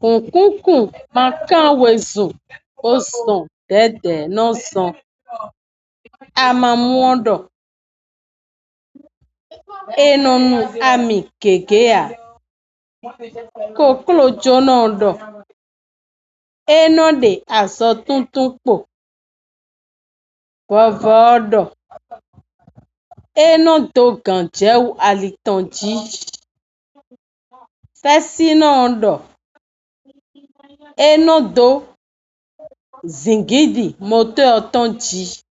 Kunkunkun makan wezu ozon dede nozon amamuodo enonu ami kegea koklojonodo enode azotuntunpo vovodo enodoganjeu alitonji fesinodo enodo zingidi moto otonji